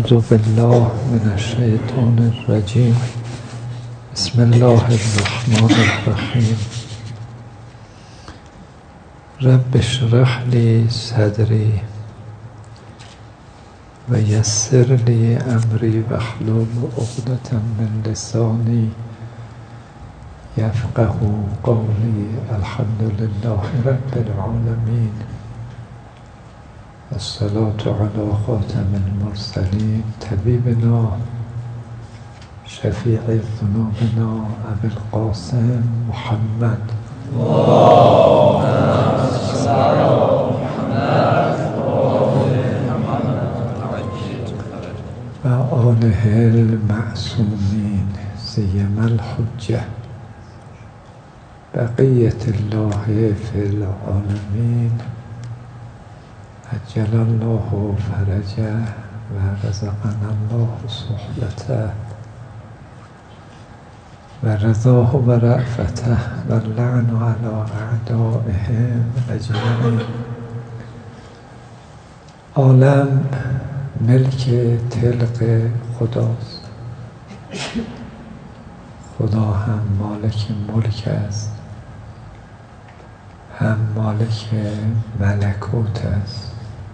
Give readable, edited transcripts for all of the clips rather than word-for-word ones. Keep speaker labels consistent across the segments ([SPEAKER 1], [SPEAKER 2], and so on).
[SPEAKER 1] أعوذ بالله من الشيطان الرجيم. بسم الله الرحمن الرحيم. رب اشرح لي صدري ويسر لي أمري واحلل عقدة من لساني يفقه قولي. الحمد لله رب العالمين، الصلاة على خاتم المرسلين طبيبنا شفيع ذنوبنا أبي القاسم محمد و آله المعصومين سيما الحجة بقية الله في العالمين عجل الله فرجه و رزقنا الله صحبته و رضاه و رأفته و اللعن على اعدائهم اجمعین. عالم ملک طلق خداست. خدا هم مالک ملک است، هم مالک ملکوت است.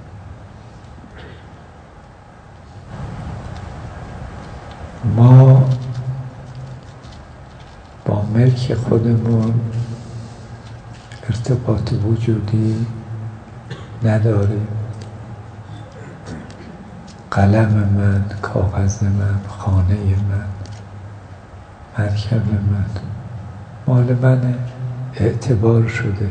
[SPEAKER 1] ما با ملک خودمون ارتباط وجودی نداریم. قلم من، کاغذ من، خانه من، مرکب من مال منه، اعتبار شده،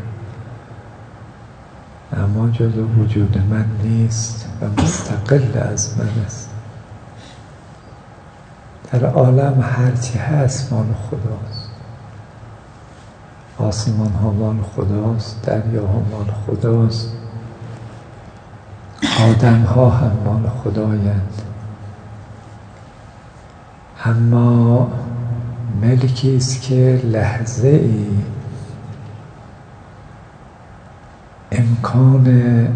[SPEAKER 1] اما جزو وجود من نیست و مستقل از من است. در عالم هرچی هست مال خداست. آسمان ها مال خداست، دریاها مال خداست، آدم ها هم مال خدایند. اما ملکی است که لحظه ای امکان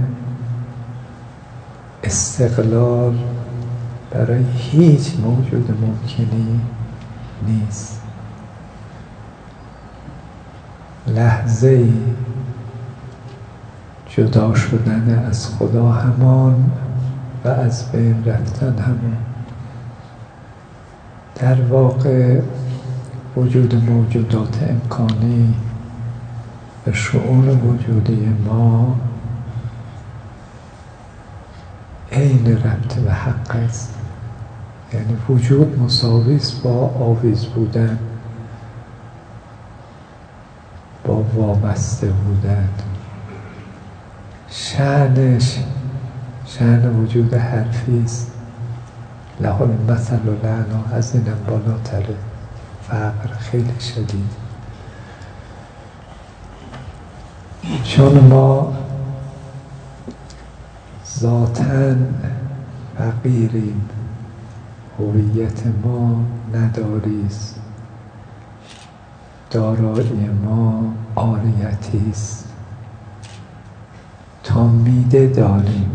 [SPEAKER 1] استقلال برای هیچ موجود ممکنی نیست. لحظه ای جدا شدن از خدا همان و از بین رفتن همان. در واقع وجود موجودات امکانی و شؤون وجودی ما عین ربط به حق است. یعنی وجود مساوی است با آویز بودن، با وابسته بودن. شأنش شأن وجود حرفی است. له المثل الاعلی، از اینم بالاتره. فقر خیلی شدید، چون ما ذاتاً فقیریم. هویت ما نداری است، دارایی ما عاریتی است. تا میده داریم،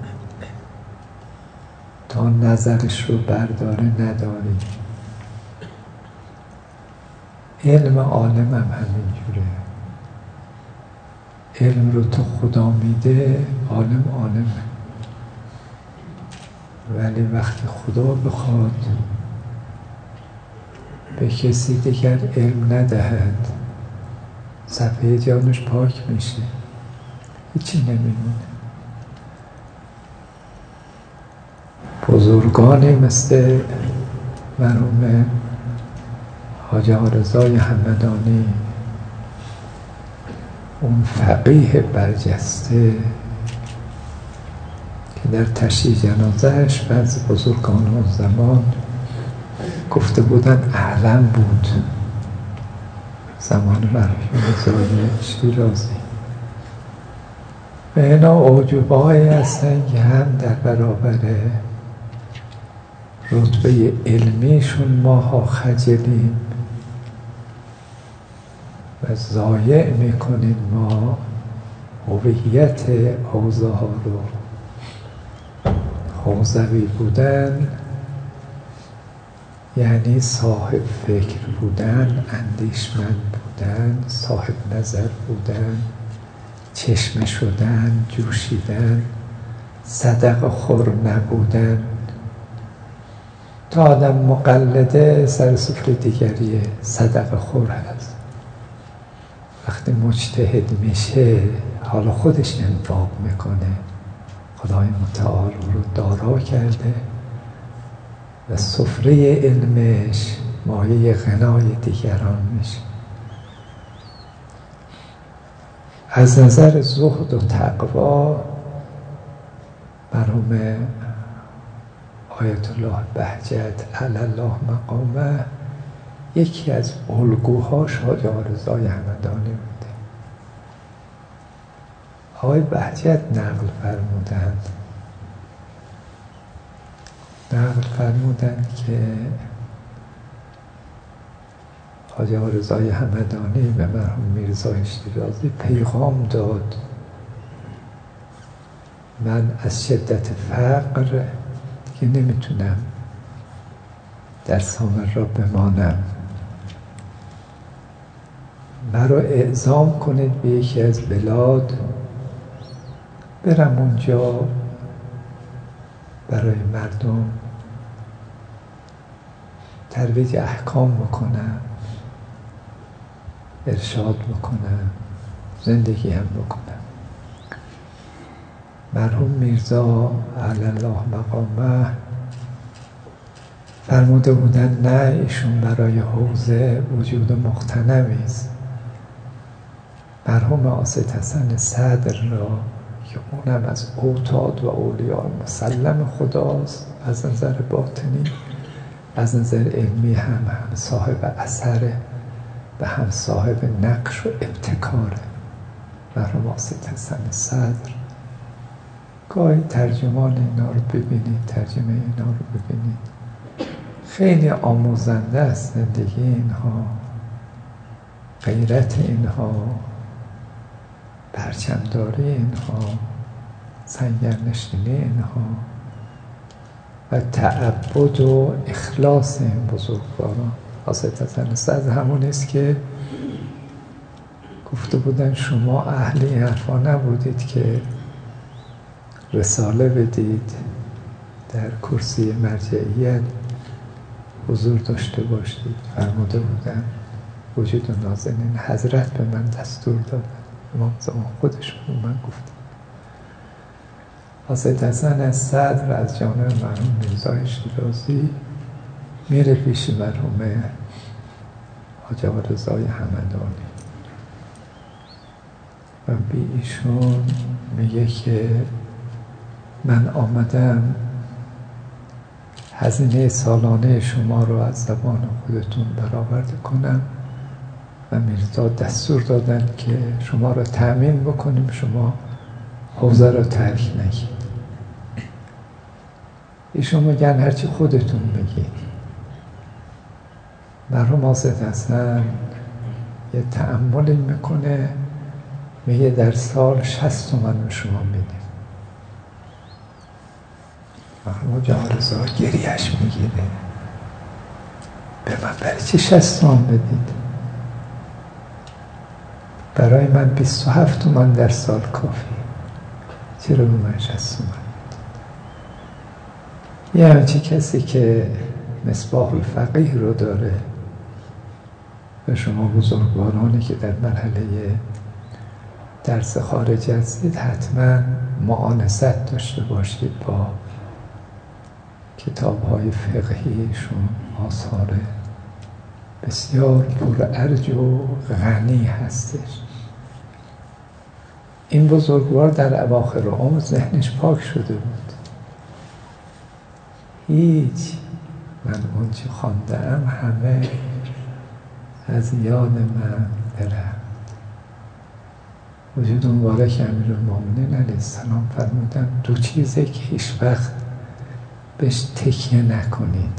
[SPEAKER 1] تا نظرش رو برداره نداریم. علم عالم هم همینجوره. علم رو تا خدا میده عالمه، ولی وقتی خدا بخواد به کسی دیگر علم ندهد، صفحه جانش پاک میشه، هیچی نمیمونه. بزرگانی مثل مرحوم حاجی آرزای همدانی، اون فقیه برجسته که در تشییع جنازهش بعضی بزرگان اون زمان گفته بودن اعلم بود، زمان مرحوم رضای شیرازی. و اینا اعجوبه هایی هستن که هم در برابر رتبه علمیشون ماها خجلیم و ضایع میکنیم ما هویت اوضاع رو. حوزوی بودن یعنی صاحب فکر بودن، اندیشمند بودن، صاحب نظر بودن، چشمه شدن، جوشیدن، صدقه خور نبودن. تا آدم مقلده سر سفره دیگریه، صدقه خور هست. وقتی مجتهد میشه حالا خودش انفاق میکنه، خدای متعال او رو دارا کرده و سفره علمش مایه غنای دیگران میشه. از نظر زهد و تقوا مرحوم آیت الله بهجت علی الله مقامه یکی از الگوهاش حاج آقا رضای همدانی بوده. آقای بهجت نقل فرمودند که حاج آقا رضای همدانی به مرحوم میرزای شیرازی پیغام داد: من از شدت فقر دیگه نمیتونم در سامر را بمانم، مرا اعزام کنید به یکی از بلاد برم اونجا برای مردم ترویج احکام بکنم، ارشاد بکنم، زندگی هم بکنم. مرحوم میرزا علی الله مقامه فرموده بودن نه، ایشون برای حوزه وجود مغتنمی است. مرحوم آصد حسن صدر را که اونم از اوتاد و اولیاء مسلم خداست، از نظر باطنی از نظر علمی هم صاحب اثره و هم صاحب نقش و ابتکاره. مرحوم آصد حسن صدر گاهی ترجمان اینا رو ببینید، ترجمه اینا رو ببینید، خیلی آموزنده است. زندگی اینها، غیرت اینها، پرچمداری اینها، سنگرنشینی اینها و تعبد و اخلاص این بزرگواران. آصد حسن صدر همون است که گفته بودن شما اهل این حرفا نبودید که رساله بدید، در کرسی مرجعیت حضور داشته باشید. فرموده بودن وجود نازنین حضرت به من دستور دادن، امام زمان خودشون به من گفتن. آصد حسن صدر از جانب مرحوم میرزای شیرازی میره پیش مرحوم حاج آقا رضای همدانی و به ایشون میگه که من آمدم هزینه سالانه شما رو از زبان خودتون برآورده کنم و میرزا دستور دادن که شما رو تأمین بکنیم، شما حوزه رو ترک نگید. ایشون میگن هرچی خودتون بگید. مرحوم آصد حسن یه تأملی میکنه، میگه در سال 60 تومن به شما میدیم. مرحوم حاج آقا رضا گریهش میگیره، به من برای چی 60 تومن بدید؟ برای من 27 تومن در سال کافی، چرا به من 60 تومن؟ یه همچی کسی که مصباح الفقیه رو داره و شما بزرگوارانی که در مرحله درس خارج هستید حتما معانست داشته باشید با کتاب‌های فقهیشون. آثار بسیار پرارج و غنی هستش. این بزرگوار در اواخر عمر ذهنش پاک شده بود، هیچ من اون چه خوانده‌ام همه از یاد من برفت. وجود مبارک امیرالمومنین علیه السلام فرمودن دو چیزه که هیچ وقت بهش تکیه نکنید،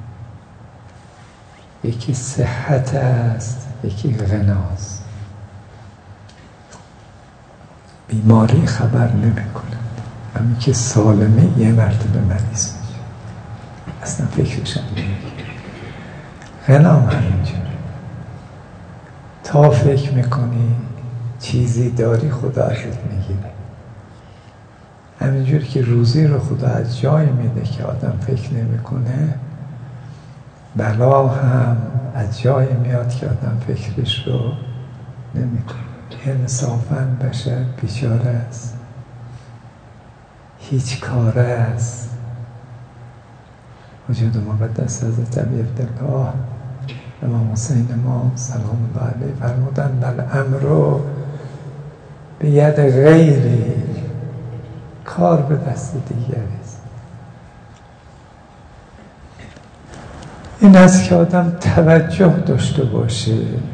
[SPEAKER 1] یکی صحت است، یکی غناست. بیماری خبر نمی کند. همین که سالمه یه مرتبه مریض میشه، اصلا فکرشم غنا همینجور. تا فکر میکنی چیزی داری خدا ازت میگیره. همینجور که روزی رو خدا از جای میده که آدم فکر نمیکنه، بلا هم از جای میاد که آدم فکرش رو نمیکنه. انصافاً بشر بیچاره است، هیچ کاره است. وجود مقدس حضرت ابی عبدالله امام حسین ما سلام الله علیه فرمودن بل امر بید غیری، کار به دست دیگری است. این است که آدم توجه داشته باشه.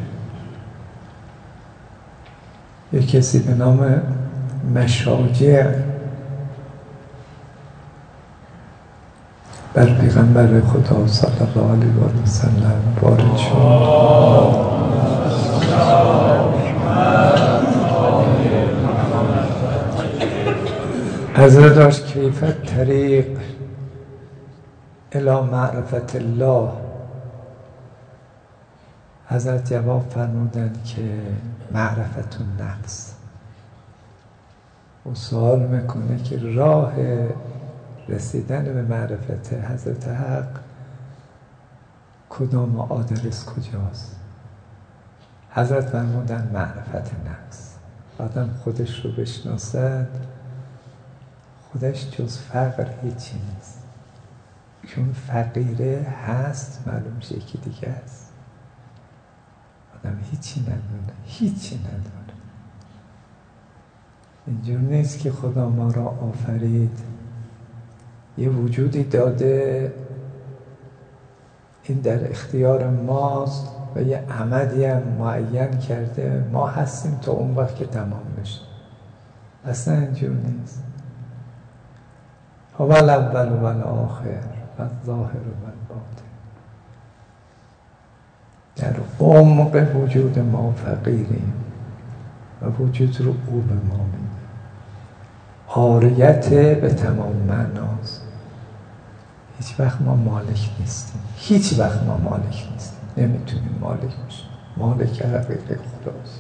[SPEAKER 1] یک کسی به نام مشاجع بر پیغمبر خدا صلی الله علیه و سلم وارد شد. حضرت داشت کیف طریق الی معرفت الله. حضرت جواب فرمودن که معرفت النفس. و سوال میکنه که راه رسیدن به معرفت حضرت حق کدام آدرس کجاست؟ حضرت فرمودن معرفت نفس. آدم خودش رو بشناسد، خودش جز فقر هیچی نیست. چون فقیره هست معلوم میشه یکی دیگه است. آدم هیچی نداره. اینجور نیست که خدا ما را آفرید، یه وجودی داده، این در اختیار ماست و یه عمدی هم معین کرده، ما هستیم تا اون وقت که تمام بشه. اصلا اینجور نیست. هو الاول و الاخر و الظاهر و الباطن. در عمق وجود ما فقیریم و وجود رو او به ما میده. عاریت به تمام معناست. هیچ وقت ما مالک نیستیم. نمیتونیم مالک بشیم. مالک حقیقی خداست.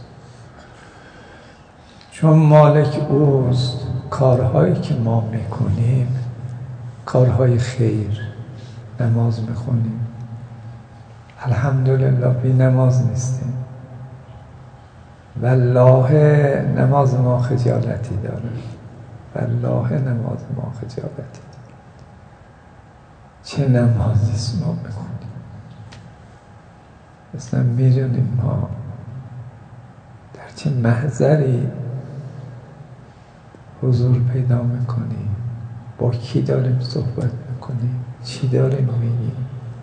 [SPEAKER 1] چون مالک اوست، کارهایی که ما میکنیم کارهای خیر، نماز میخونیم، الحمدلله بی نماز نیستیم، والله نماز ما خجالتی داره، والله نماز ما خجالتی داره. چه نمازیست ما میخونیم؟ اصلا میدونیم ما در چه محضری حضور پیدا میکنیم، با کی داریم صحبت میکنیم، چی داریم میگیم.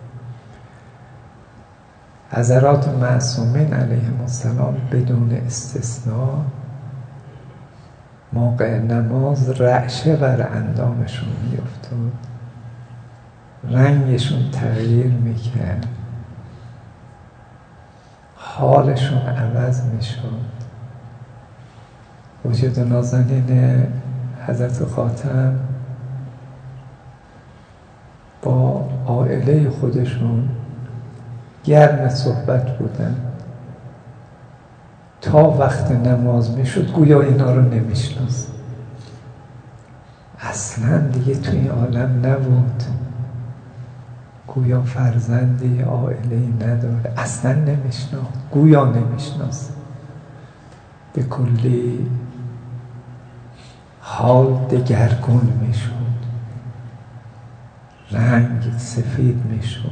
[SPEAKER 1] حضرات معصومین علیهم السلام بدون استثناء موقع نماز رعشه بر اندامشون میافتاد، رنگشون تغییر میکرد، حالشون عوض میشد. وجود نازنین حضرت خاتم با عائله خودشون گرم صحبت بودن تا وقت نماز میشد گویا اینا رو نمیشناسن، اصلا دیگه توی این عالم نبود، گویا فرزندی عائله‌ای نداره، اصلا نمیشناخت، گویا نمیشناسه. به کلی حال دگرگون میشد، رنگ سفید میشد،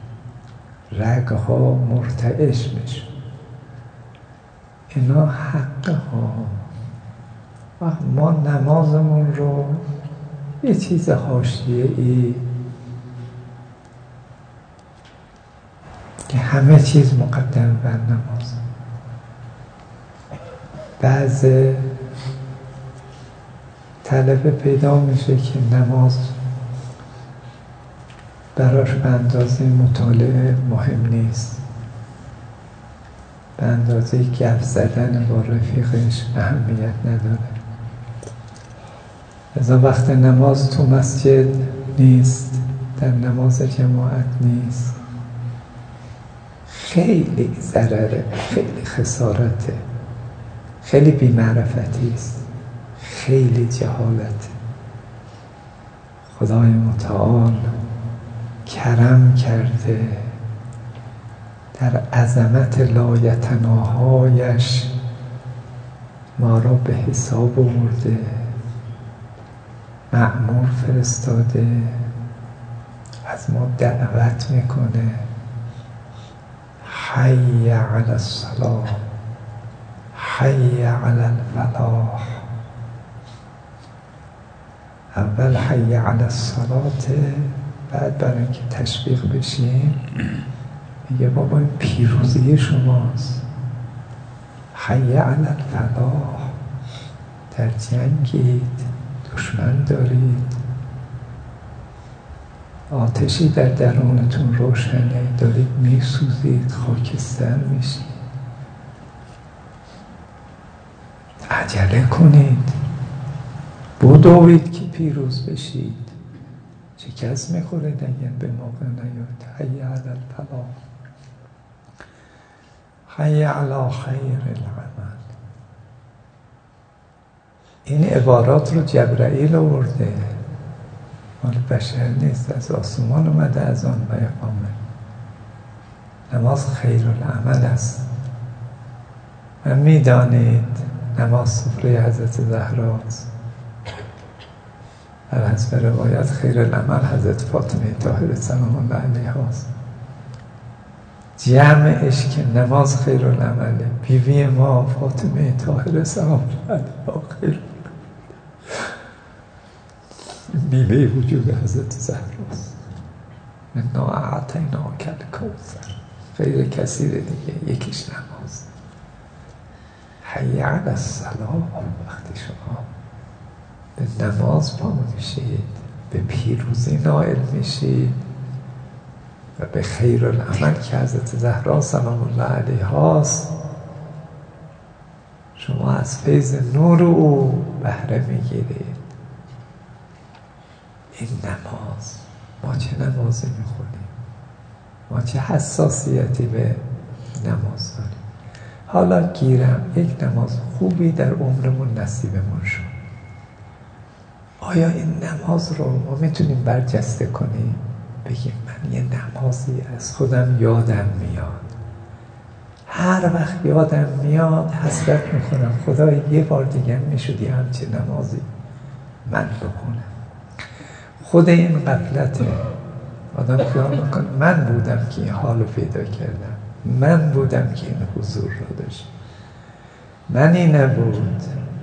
[SPEAKER 1] رگها مرتعش میشد. اینا حق ها. و ما نمازمون رو یه چیز حاشیه‌ای که همه چیز مقدم بر نماز. بعض طلبه پیدا میشه که نماز براش به اندازه مطالعه مهم نیست، به اندازه گپ زدن با رفیقش اهمیت نداره. لذا وقت نماز تو مسجد نیست، در نماز جماعت نیست، خیلی ضرره، خیلی خسارته، خیلی بی‌معرفتی است، خیلی جهالته. خدای متعال کرم کرده، در عظمت لایتناهایش ما را به حساب آورده، مأمور فرستاده، از ما دعوت میکنه حی علی الصلاة، حی علی الفلاح. اول حی علی الصلاة، بعد برای اینکه تشویق بشیم میگه بابا این پیروزی شماست. حی علی الفلاح، در جنگید، دشمن دارید، آتشی در درونتون روشنه، دارید میسوزید، خاکستر میشید، عجله کنید، بدوید که پیروز بشید. شکست میخورید اگر به موقع نیاد. حی علی الفلاح، حی علی خیر العمل. این عبارات رو جبرائیل آورده، مال بشر نیست، از آسمان اومده از آن و اقامه. نماز خیر العمل است و میدانید نماز سفره حضرت زهراست. در حسب روایت خیر العمل حضرت فاطمه طاهره سلام الله علیها است. جمعش که نماز خیر العمله، بیوی ما فاطمه طاهره سلام الله علیها خیر، میوه وجود حضرت زهراست. انا اعطیناک الکوثر، خیر کثیر دیگه، یکیش نماز. حی علی الصلاة، وقتی شما به نماز پا میشید به پیروزی نائل میشید و به خیر العمل که حضرت زهرا سلام الله علیها است، شما از فیض نور او بهره میگیرید. این نماز، ما چه نمازی میخونیم، ما چه حساسیتی به نماز داریم. حالا گیرم یک نماز خوبی در عمرمون نصیبمون شد، آیا این نماز رو ما میتونیم برجسته کنیم؟ بگیم من یه نمازی از خودم یادم میاد، هر وقت یادم میاد حسرت میکنم خدای یه بار دیگه میشدی همچه نمازی من بخونم. خود این غفلته، آدم خیال میکنه من بودم که این حال رو پیدا کردم، من بودم که این حضور رو داشت، منی نبود.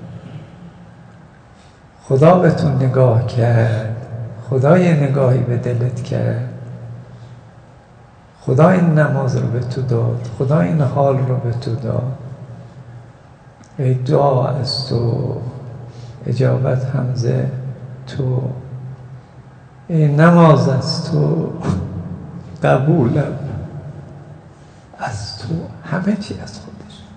[SPEAKER 1] خدا به تو نگاه کرد، خدا یه نگاهی به دلت کرد، خدا این نماز رو به تو داد، خدا این حال رو به تو داد. ای دعا از تو، اجابت همزه تو، ای نماز از تو، قبولم از تو، همه چی از خودش.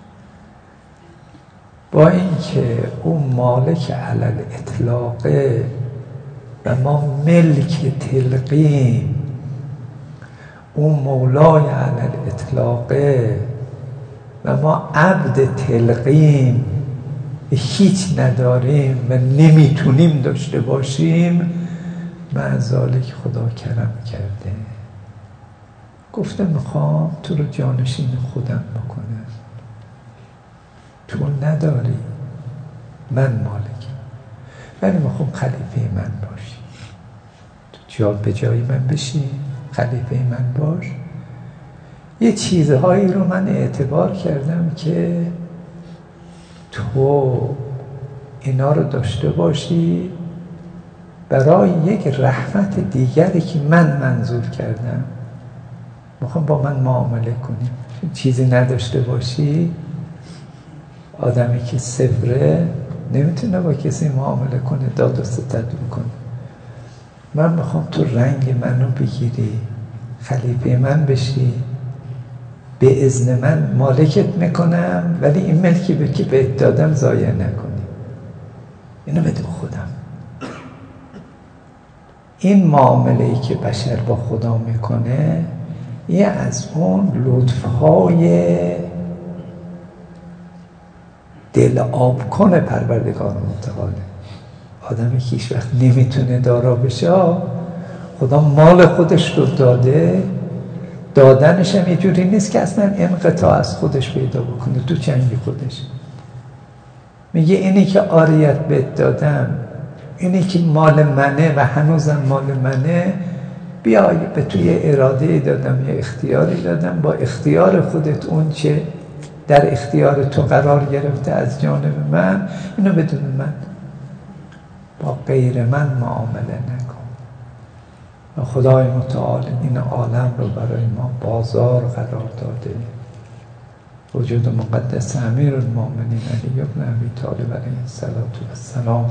[SPEAKER 1] با اینکه او مالک علل اطلاقه و ما ملک تلقیم، او مولای علل اطلاقه و ما عبد تلقیم، هیچ نداریم و نمیتونیم داشته باشیم. مع ذالک خدا کرم کرده، گفته میخوام تو رو جانشین خودم بکنم، تو نداری، من مالکم، ولی میخوام خلیفه من باشی، تو جا به جای من بشی، خلیفه من باش. یه چیزهایی رو من اعتبار کردم که تو اینا رو داشته باشی برای یک رحمت دیگری که من منظور کردم. میخوام با من معامله کنی، چیزی نداشته باشی. آدمی که صفره نمیتونه با کسی معامله کنه، داد و ستد کنه. من میخوام تو رنگ منو بگیری، خلیفه من بشی، به اذن من مالکت میکنم، ولی این ملکی که بهت دادم ضایع نکنی، اینو بده خودم. این معامله‌ای که بشر با خدا میکنه یه از اون لطف‌های دل آب کنه پروردگار متعال. آدمی که هیچ وقت نمیتونه دارا بشه، خدا مال خودش رو داده، دادنش هم یه جوری نیست که اصلا انقطاع از خودش پیدا بکنه تو چنگ خودش. میگه اینی که عاریت بهت دادم، اینی که مال منه و هنوزم مال منه، بیا به توی اراده دادم، یه اختیاری دادم، با اختیار خودت اون چه در اختیار تو قرار گرفته از جانب من، اینو بدون من با غیر من معامله نکن. و خدای متعال این عالم رو برای ما بازار قرار داده. وجود مقدس امیرالمومنین علی بن ابی طالب علیه السلام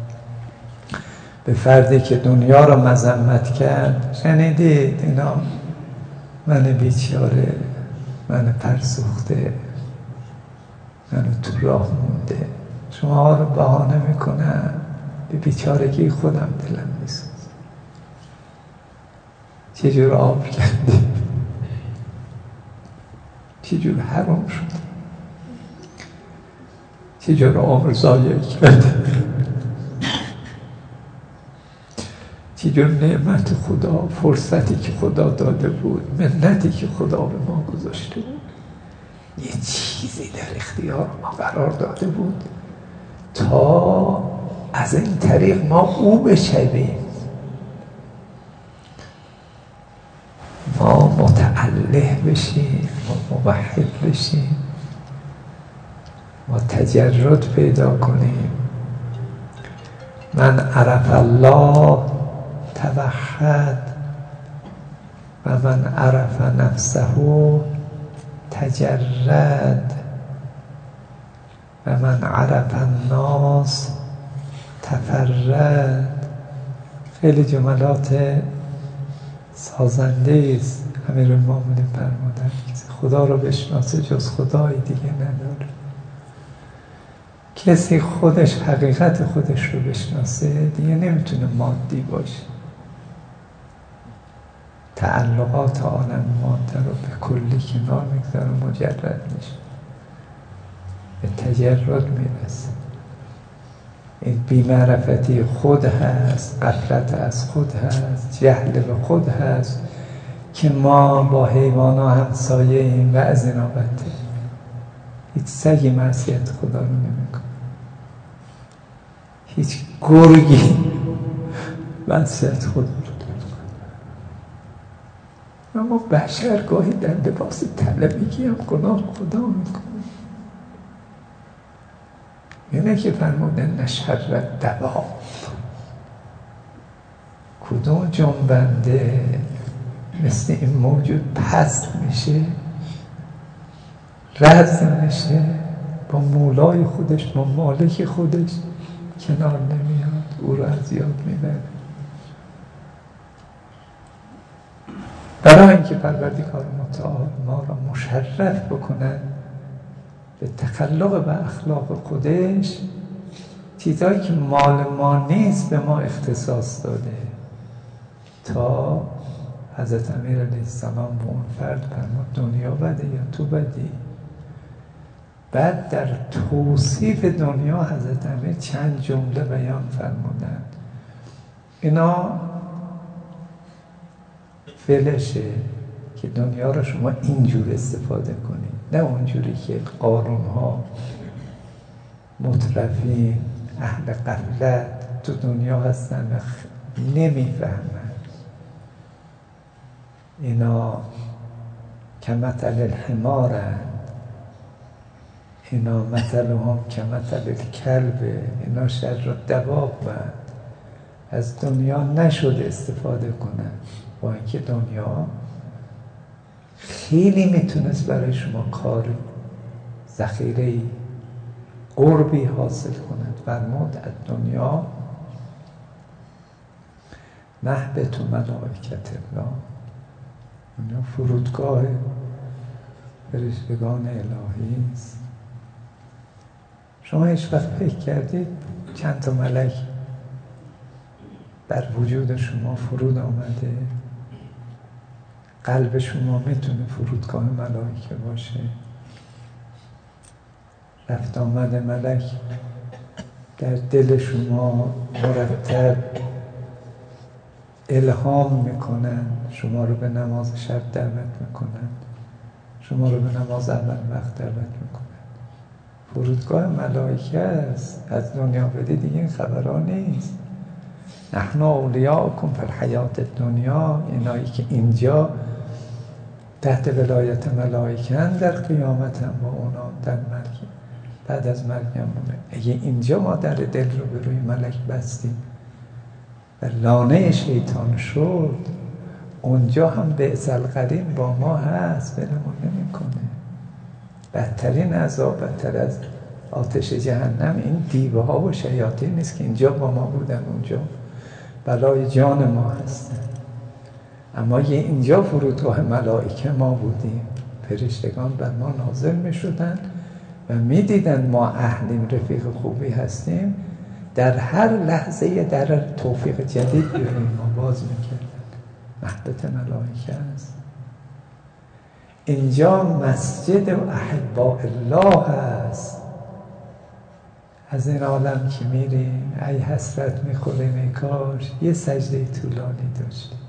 [SPEAKER 1] به فردی که دنیا رو مذمت کرد، شنیدید اینا من بیچاره، من فرسوخته، من تو راه مونده، شما رو بهانه میکنم، به بیچارگی خودم دلم میسوزه. چجور آب کردی، چجور حرام شد، چجور عمر ضایع کردی، چجور نعمت خدا، فرصتی که خدا داده بود، منتی که خدا به ما گذاشته بود، یه چیزی در اختیار ما قرار داده بود تا از این طریق ما او بشویم، ما متعله بشیم، ما موحد بشیم، ما تجرد پیدا کنیم. من عرف الله توحد و من عرف نفسه تجرد و من عرف الناس تفرد. خیلی جملات سازنده است. امیرالمومنین فرمودند کسی خدا رو بشناسه جز خدای دیگه نداره. کسی خودش حقیقت خودش رو بشناسه دیگه نمیتونه مادی باشه. تعلقات عالم ماده رو به کلی کنار میگذاره، مجرد میشه، به تجرد میرسه. این بی‌معرفتی خود هست، غفلت از خود هست، جهل به خود هست که ما با حیوانا همسایه ایم و از اینا بدتر. هیچ سگی معصیت خدا رو نمیکنه، هیچ گرگی معصیت خدا رو نمیکنه. اما بشر گاهی در لباس طلبگی هم گناه خدا میکنه. اینه که فرموده نشر دواب، کدوم جنبنده مثل این موجود پست میشه، رزم میشه، با مولای خودش، با مالک خودش کنار نمیاد، او رو از یاد میبره. برای اینکه پروردگار متعال ما را مشرف بکنن به تخلق به اخلاق خودش، چیزایی که مال ما نیست به ما اختصاص داده تا حضرت امیر علیه السلام به اون فرد فرمود دنیا بده یا تو بدی. بعد در توصیف دنیا حضرت امیر چند جمله بیان فرمودند. اینا فلشه که دنیا رو شما اینجور استفاده کنید، نه اونجوری که قارون ها، مترفین، اهل غفلت تو دنیا هستن و نمیفهمن. اینا کمثل الحمارن، اینا مثلهم کمثل الکلب، اینا شر الدواب. از دنیا نشده استفاده کنن، با اینکه دنیا خیلی میتونست برای شما کار ذخیره‌ای، قربی حاصل کند. فرمود از دنیا مهبط ملائکة الله، دنیا فرودگاه فرشتگان الهی است. شما هیچ وقت فکر کردید چند تا ملک بر وجود شما فرود آمده. قلب شما میتونه فرودگاه ملائکه باشه. رفت آمد ملک در دل شما مرتب الهام میکنن، شما رو به نماز شب دعوت میکنن، شما رو به نماز اول وقت دعوت میکنن. فرودگاه ملائکه است. از دنیا بدید دیگه این خبرها نیست. نحن اولیاءکم فی الحیات الدنیا، اینایی که اینجا تحت ولایت ملائکه اند، در قیامت هم با اونا در مرگ بعد از مرگ همونه. اگه اینجا ما در دل رو به روی ملک بستیم و لانه شیطان شد، اونجا هم بعث القرین با ما هست، بلمون نمیکنه. بدترین عذاب، بدتر از آتش جهنم این دیوه ها و شیاطین نیست که اینجا با ما بودن، اونجا بلای جان ما هستن. اما یه اینجا فرودگاه ملائکه ما بودیم، فرشتگان بر ما نازل می شدن و می دیدن ما اهلیم، رفیق خوبی هستیم. در هر لحظه در توفیق جدید به روی ما باز می کردن. محبت ملائکه است. اینجا مسجد و احباء الله هست. از این عالم که میریم ای حسرت میخوریم ای کاش یه سجده طولانی داشتیم.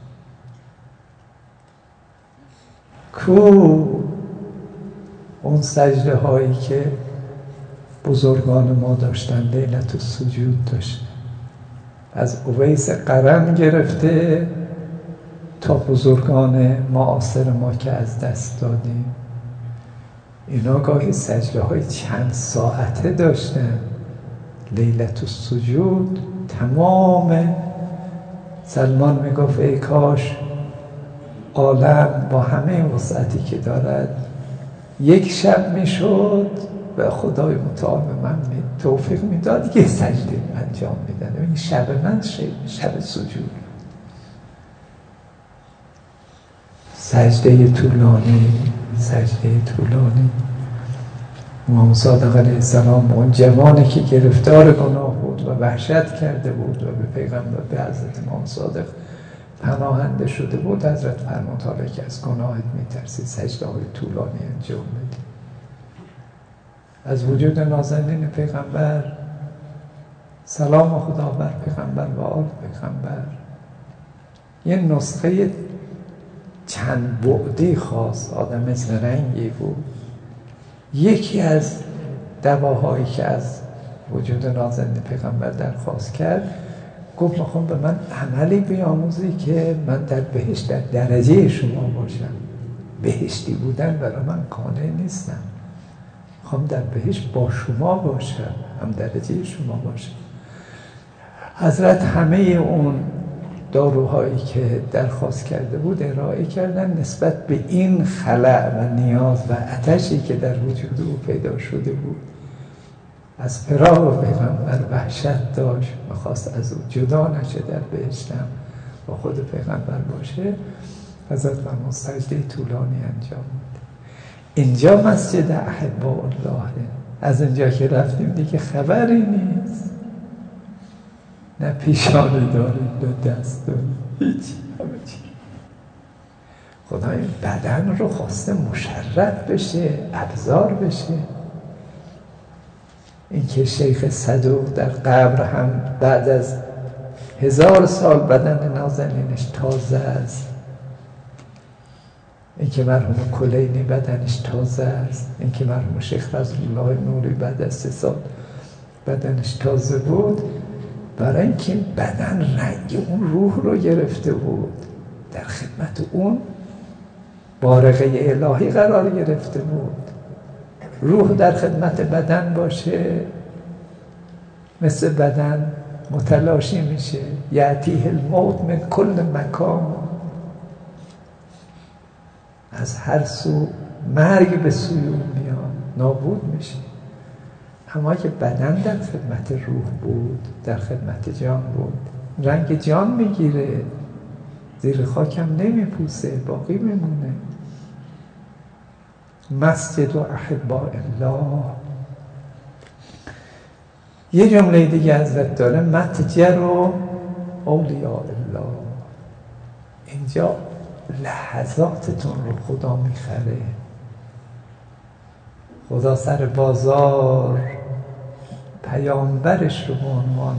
[SPEAKER 1] کو اون سجده هایی که بزرگان ما داشتن، لیلت السجود داشتن، از اویس قرن گرفته تا بزرگان معاصر ما که از دست دادیم. اینا گاهی سجده های چند ساعته داشتن. لیلت السجود تمام. سلمان میگفت ای کاش عالم با همه وسعتی که دارد یک شب میشد و خدای متعال به من توفیق میداد یه سجده انجام میدن. این شب من شب سجود، سجده طولانی، سجده طولانی. امام صادق علیه السلام اون جوانی که گرفتار گناه بود و وحشت کرده بود و به پیغمبر، به حضرت امام صادق پناهنده شده بود، حضرت فرمود حالا که از گناهت میترسی سجده های طولانی انجام بدی. از وجود نازنین پیغمبر، سلام خدا بر پیغمبر و آل پیغمبر، یه نسخه چند بعدی خواست. آدم زرنگی بود. یکی از دواهایی که از وجود نازنین پیغمبر درخواست کرد، گفت میخوام به من عملی بیاموزی که من در بهشت در درجه شما باشم. بهشتی بودن برای من قانع نیستم، میخوام در بهشت با شما باشم، هم درجه شما باشم. حضرت همه اون داروهایی که درخواست کرده بود ارائه کردن نسبت به این خلأ و نیاز و آتشی که در وجود او پیدا شده بود. از فراق پیغمبر وحشت داشت، میخواست از او جدا نشه، در بهشتم با خود پیغمبر باشه. حضرت فرمود سجده طولانی انجام بده. اینجا مسجد احباء الله. از اینجا که رفتیم دیگه خبری نیست، نه پیشانی داریم نه دست داریم، هیچی، همه چی. خدا این بدن رو خواسته مشرف بشه، ابزار بشه. این که شیخ صدوق در قبر هم بعد از 1000 سال بدن نازنینش تازه است، این که مرحوم کلینی بدنش تازه است، این که مرحوم شیخ فضل الله نوری بعد از 3 سال بدنش تازه بود، برای اینکه بدن رنگ اون روح رو گرفته بود، در خدمت اون بارقه الهی قرار گرفته بود. روح در خدمت بدن باشه، مثل بدن متلاشی میشه. یأتیه الموت من کل مکان، از هر سو مرگ به سوی اون میاد، نابود میشه. اما که بدن در خدمت روح بود، در خدمت جان بود، رنگ جان میگیره، زیر خاکم نمیپوسه، باقی میمونه. مسجد و احباء الله. یه جمله دیگه حضرت داره، متجر و اولیاء الله. اینجا لحظاتتون رو خدا میخره. خدا سر بازار پیامبرش رو به عنوان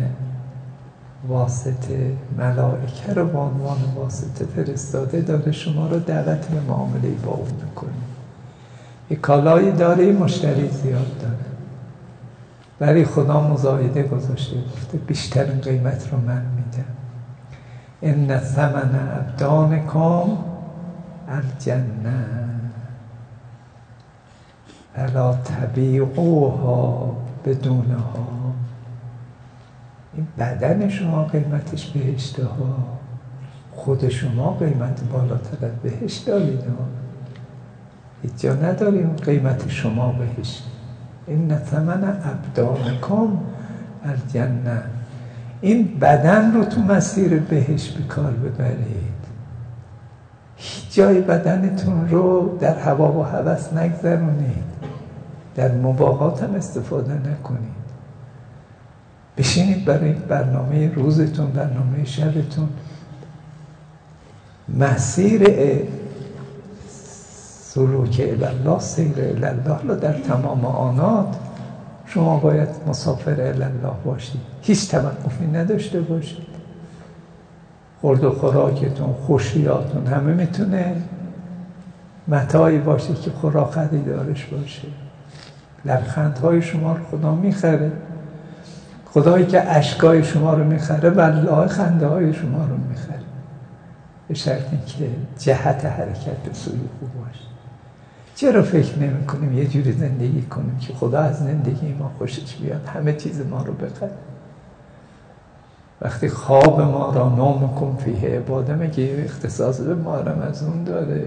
[SPEAKER 1] واسطه، ملائکه رو به عنوان واسطه فرستاده، داره شما رو دعوت به معامله با اون میکنه. یه کالایی داره، مشتری زیاد داره، ولی خدا مزایده گذاشته، گفته بیشترین قیمت رو من میدم. ان ثمن ابدانکم الجنه فلا تبیعوها بدونها. این بدن شما قیمتش بهشته ها، خود شما قیمت بالاتر از بهشت دارید ها. هیچ جا نداریم قیمت شما بهشت. این ثمن ابدانکم الجنه. این بدن رو تو مسیر بهشت بکار ببرید. هیچ جای بدنتون رو در هوا و هوس نگذرونید، در مباحات هم استفاده نکنید. بشینید برای برنامه روزتون، برنامه شبتون، مسیر سلوک الله، سیر الله در تمام آنات شما باید مسافر الله باشید، هیچ توقفی نداشته باشید. خورد و خوراکتون، خوشیاتون همه میتونه متاعی باشه که خوراک خریدارش باشه. لبخندهای شما رو خدا میخره. خدایی که اشکای شما رو میخره، والله خنده های شما رو میخره، به شرطی که جهت حرکت به سوی خوب باشه. چرا فکر نمی کنیم یه جوری زندگی کنیم که خدا از زندگی ما خوشش بیاد، همه چیز ما رو بخره؟ وقتی خواب ما را نام کن فیه عباده، میگه اختصاص به ما از اون داره.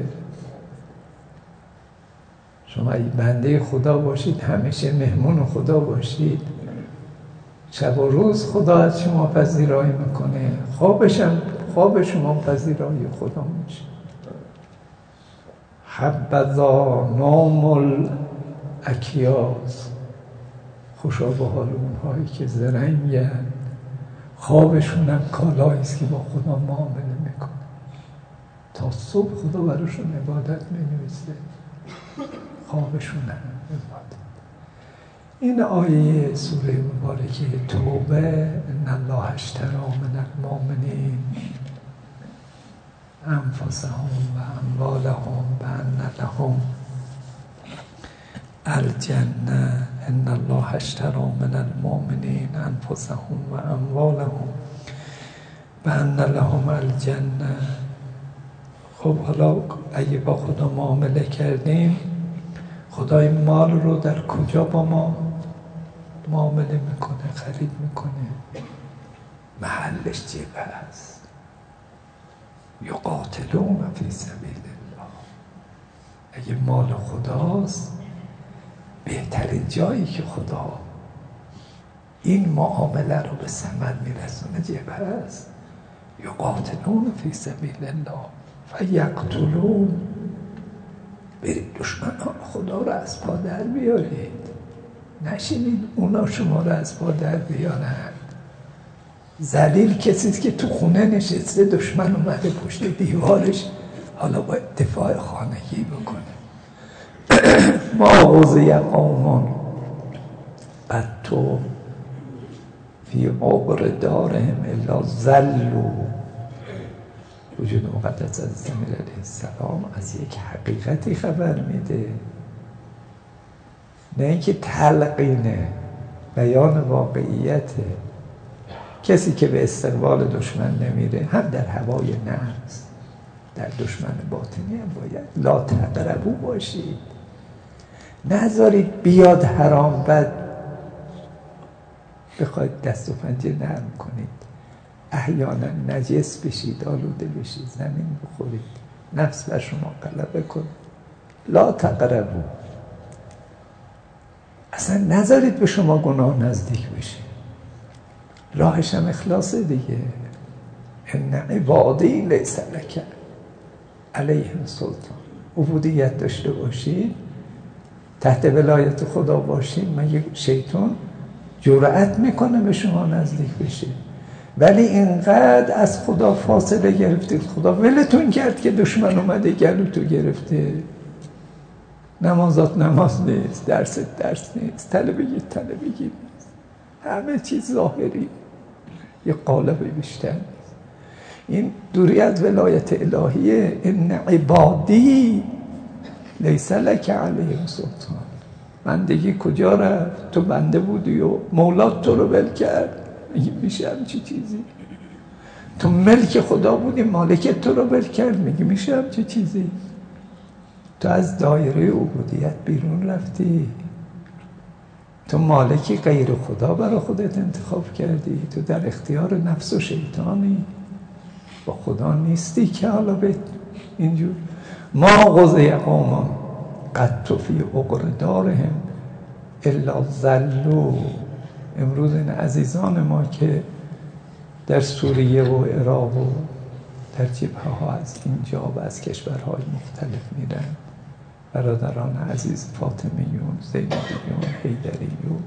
[SPEAKER 1] شما ای بنده خدا باشید، همیشه مهمون خدا باشید، شب و روز خدا از شما پذیرایی میکنه، خواب شما پذیرایی خدا میشه. حبذا نام الاکیاس، خوشا به حال اونهایی که زرنگن، خوابشون هم کالایی است که با خدا معامله میکنه. تا صبح خدا براشون عبادت مینویسه، خوابشون هم عبادت. این آیه سوره مبارکه توبه، ان الله اشتری من المؤمنین انفسهم و اموالهم بأن لهم الجنه، ان الله اشتری من المؤمنین انفسهم و اموالهم بأن لهم الجنه. خب حالا اگه با خدا معامله کردیم، خدا این مال رو در کجا با ما معامله میکنه، خرید میکنه؟ محلش جبهه است. یقاتلون فی سبیل الله. اگه مال خداست، بهترین جایی که خدا این معامله رو به ثمر میرسونه جبهه است. یقاتلون فی سبیل الله فیقتلون. برید دشمنان خدا رو از پا در بیارید، نشینید اونا شما رو از پا در بیارن. ذلیل کسیست که تو خونه نشسته، دشمن اومده پشت دیوارش، حالا باید دفاع خانگی بکنه. ما وضع قوم قطو فی عقر دارهم الا ذلوا. وجود مقدس از امیر علیه السلام از یک حقیقتی خبر میده، نه اینکه تلقینه، بیان واقعیته. کسی که به استقبال دشمن نمیره، هم در هوای نفس، در دشمن باطنی هم باید لا تقربوا باشید. نذارید بیاد حرام، بعد بخواید دست و پنجه نرم کنید، احیانا نجس بشید، آلوده بشید، زمین بخورید، نفس بر شما غلبه کنه. لا تقربوا. اصلا نذارید به شما گناه نزدیک بشه. راهش هم اخلاصه دیگه. ان عبادی لیس لک علیهم سلطان. عبودیت داشته باشید، تحت ولایت خدا باشید، مگه شیطان جرأت میکنه به شما نزدیک بشه؟ ولی اینقدر از خدا فاصله گرفتید، خدا ولتون کرد که دشمن اومده گلوتو گرفته. نمازات نماز نیست، درست درس نیست، طلبگی نیست، همه چیز ظاهری، یه قالب بیشتر نیست. این دوری از ولایت الهیه. ان عبادی لیس لک علیهم سلطان. بندگی کجا رفت؟ تو بنده بودی و مولات تو رو ول کرد. میگی میشه همچی چیزی؟ تو ملک خدا بودی، مالکت تو رو ول کرد. میگی میشه همچی چیزی؟ تو از دایره عبودیت بیرون رفتی، تو مالکی غیر خدا برای خودت انتخاب کردی، تو در اختیار نفس و شیطانی، با خدا نیستی که حالا به اینجور. ما غزه قوم قد فی عقردارهم الا ظلوا. امروز این عزیزان ما که در سوریه و عراق و در جبهه ها از اینجا و از کشورهای مختلف میرن، برادران عزیز فاطمیون، زینبیون، حیدریون،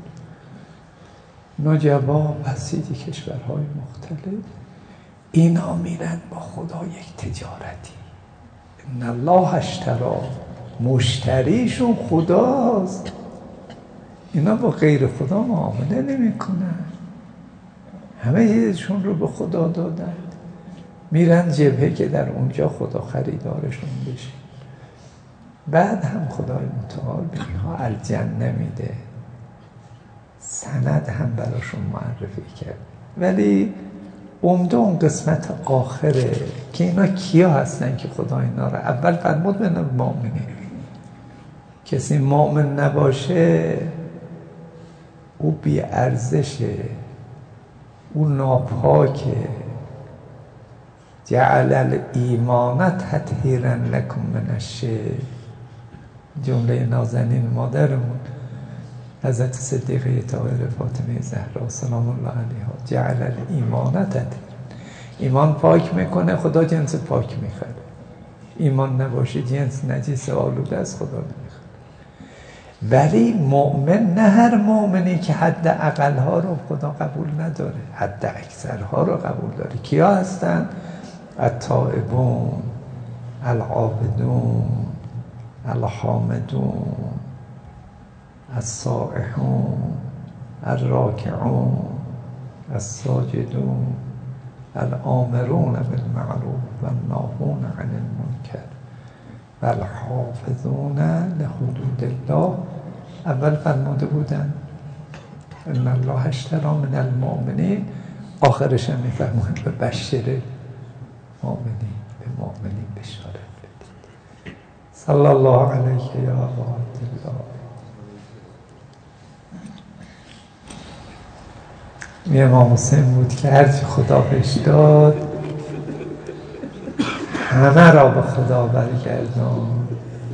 [SPEAKER 1] نجبا، بسیج کشورهای مختلف، اینا میرن با خدا یک تجارتی. ان الله اشتری، مشتریشون خداست. اینا با غیر خدا معامله نمی کنن، همه چیزشون رو به خدا دادن. میرن جبهه که در اونجا خدا خریدارشون بشه. بعد هم خدای متعال به اینها الجنه میده، سند هم براشون معرفی کرد. ولی عمده اون قسمت آخره که اینا کیا هستن که خدا اینا رو اول فرمود من المؤمنین. کسی مؤمن نباشه او بی ارزشه، او ناپاکه. جعل الایمان تطهیرا لکم من الشرک. جمله نازنین مادرمون حضرت صدیقه طاهره فاطمه زهرا سلام الله علیها، جعل الایمان تطهیرا. ایمان پاک میکنه، خدا جنس پاک میخره. ایمان نباشه جنس نجس آلوده از خدا نمیخره. ولی مؤمن، نه هر مؤمنی که حد اقلها رو خدا قبول نداره، حد اکثرها رو قبول داره. کیا هستن؟ التائبون، العابدون، الحامدون، السائحون، الراکعون، الساجدون، الآمرون بالمعروف والناهون عن المنکر والحافظون لحدود الله. اول فرموده بودن ان الله اشتری من المؤمنین، آخرش هم میفرمون به بشر مؤمنین، به مؤمنین بشارت بدید. صلی الله علیک یا ابا عبدالله. امام حسین بود که هرچی خدا بهش داد همه را به خدا برگردان.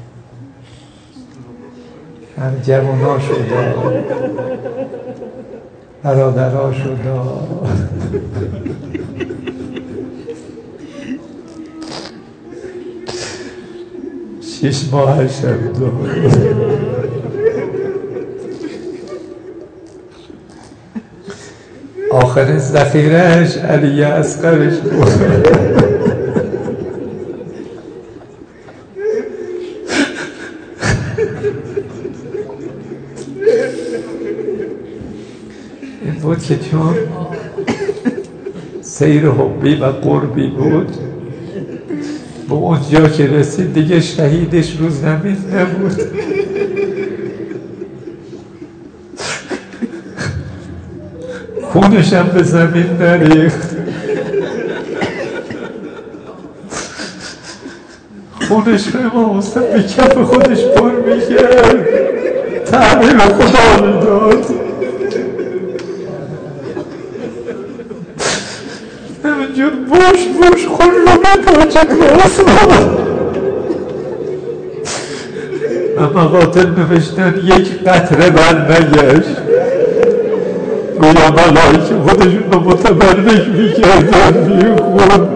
[SPEAKER 1] هم جواناشو داد، برادراشو داد، شش ماهش هم داد. آخر ذخیرهش علی اصغرش بود. این بود که چون سیر حبی و قربی بود، به اونجا که رسید دیگه شهیدش رو زمین نبود، خونش هم به زمین نریخت، خونش به امام حسین به کف خودش پر میکرد، تحمیل خدا میداد. همینجور بوش خون رو میپاچد به اسمان. اما قاتل نوشتن یک قطره بر نگشت، گویا ملائکه خودشون رو متبرک میکردن میخون.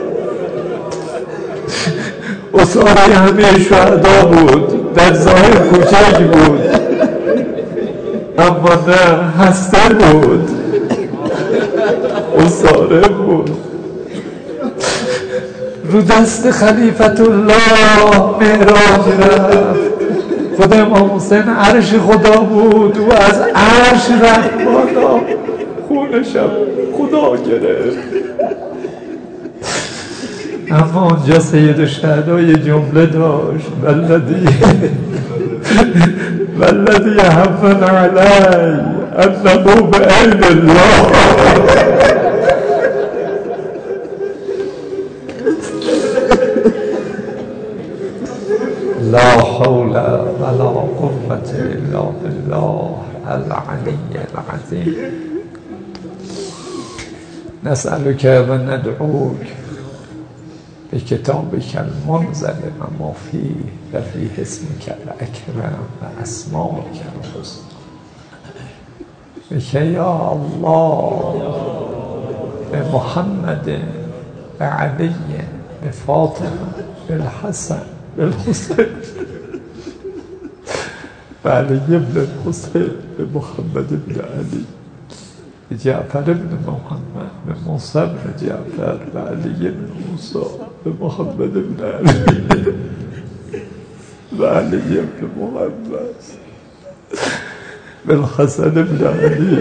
[SPEAKER 1] اصاره همه شهدا بود، در ظاهر کوچک بود اما نه هسته بود. اساره بود. رو دست خلیفت الله معراج رفت. خود امام حسین عرش خدا بود و از عرش رفت بالا، خونشم خدا گرفت. اما اونجا سید الشهدا یه جمله داشت: والذی حفن علی انه بعین الله. لا حول ولا قوة الا بالله العلی العظیم. نسألك و ندعوك بکتابک المنزل و ما فیه و فیه اسمک الاکرم و اسمائک الحسنی. بک یا الله بمحمد بعلی بفاطمه بالحسن بالحسین بعلی بن الحسین بمحمد بن علی جعفر بن محمد به موسی بن جعفر و علی بن موسی به محمد بن علی و علی بن محمد بالحسن بن علی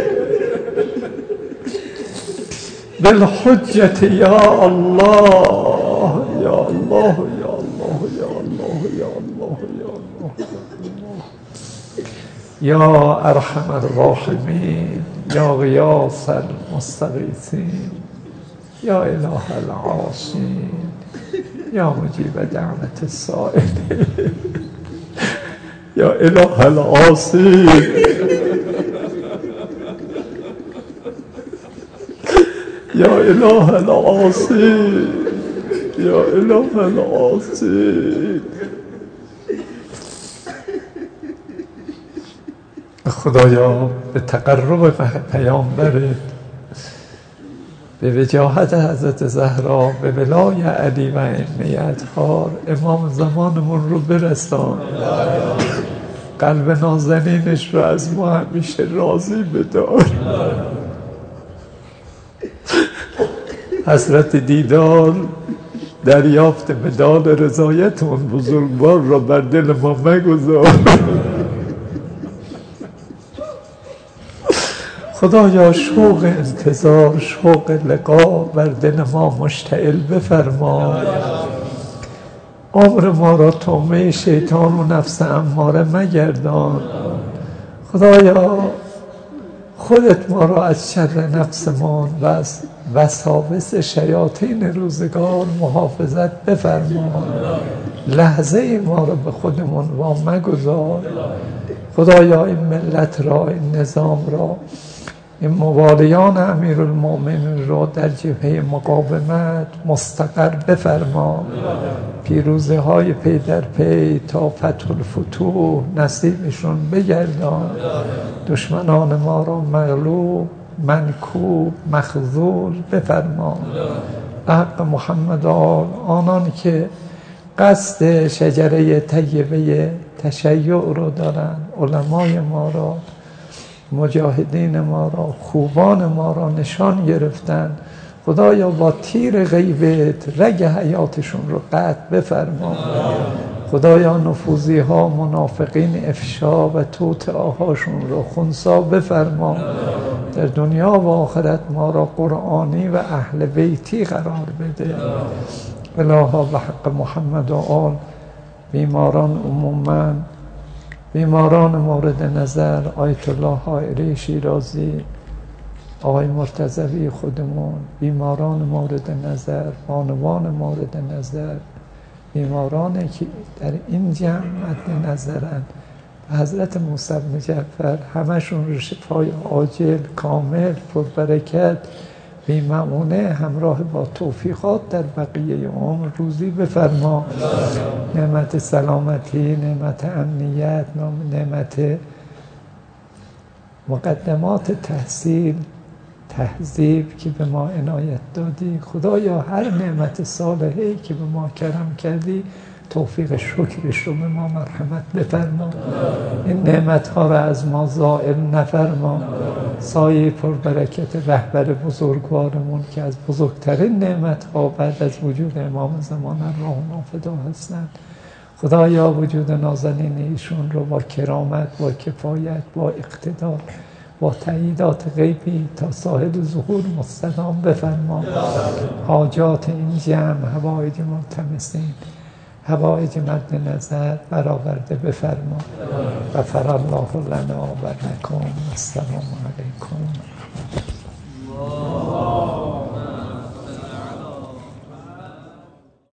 [SPEAKER 1] بالحجة یا الله یا الله یا الله یا الله یا الله یا الله یا ارحم الراحمین یا غیاث المستغیثین یا اله العاصین یا مجیب دعوت السائلین یا اله العاصین یا اله العاصین یا اله العاصین. خدایا به تقرب پیامبرت، به وجاهت حضرت زهرا، به ولای علی و ائمه اطهار امام زمانمون رو برسان. قلب نازنینش رو از ما همیشه راضی بدار. حسرت دیدار، دریافت مدال رضایت اون بزرگوار را بر دل ما مگذار. خدایا شوق انتظار، شوق لقا بر دل ما مشتعل بفرما. عمر ما را طعمه شیطان و نفس اماره مگردان. خدایا خودت ما را از شر نفسمان و از وساوس شیاطین روزگار محافظت بفرما. لحظه ما را به خودمون وام مگذار. خدایا این ملت را، این نظام را، این موالیان امیرالمؤمنین را در جبهه مقاومت مستقر بفرما. پیروزی های پی در پی تا فتح الفتوح نصیبشون بگردان. دشمنان ما را مغلوب، منکوب، مخذول بفرما. به حق محمد آنان که قصد شجره طیبه تشیع رو دارن، علمای ما را، مجاهدین ما را، خوبان ما را نشان گرفتن، خدایا با تیر غیبت رگ حیاتشون رو قطع بفرما. خدایا نفوذی ها، منافقین افشا و توطئه‌هاشون رو خنثی بفرما. در دنیا و آخرت ما را قرآنی و اهل بیتی قرار بده. الها به حق محمد و آل، بیماران عموما، بیماران مورد نظر آیت الله حائری شیرازی، آقای مرتضوی خودمون، بیماران مورد نظر، بانوان مورد نظر، بیمارانی که در این جمع مد نظرن، حضرت موسی بن جعفر همشون رو شفای عاجل، کامل، پربرکت، بی‌معونه همراه با توفیقات در بقیه عمر روزی بفرما. نعمت سلامتی، نعمت امنیت، نعمت مقدمات تحصیل تهذیب که به ما عنایت دادی. خدایا هر نعمت صالحی که به ما کرم کردی توفیق شکرش رو به ما مرحمت بفرما. این نعمت ها را از ما زائل نفرما. سایه پربرکت رهبر بزرگوارمون که از بزرگترین نعمت ها بعد از وجود امام زمان الله فدا هستند، خدایا وجود نازنین ایشون رو با کرامت، با کفایت، با اقتدار، با تأییدات غیبی تا صاحب ظهور مستدام بفرما. حاجات این جمع، حوائج ملتمسین، حوائج مد نظر برآورده بفرما. غفر الله لنا و لکم. السلام علیکم.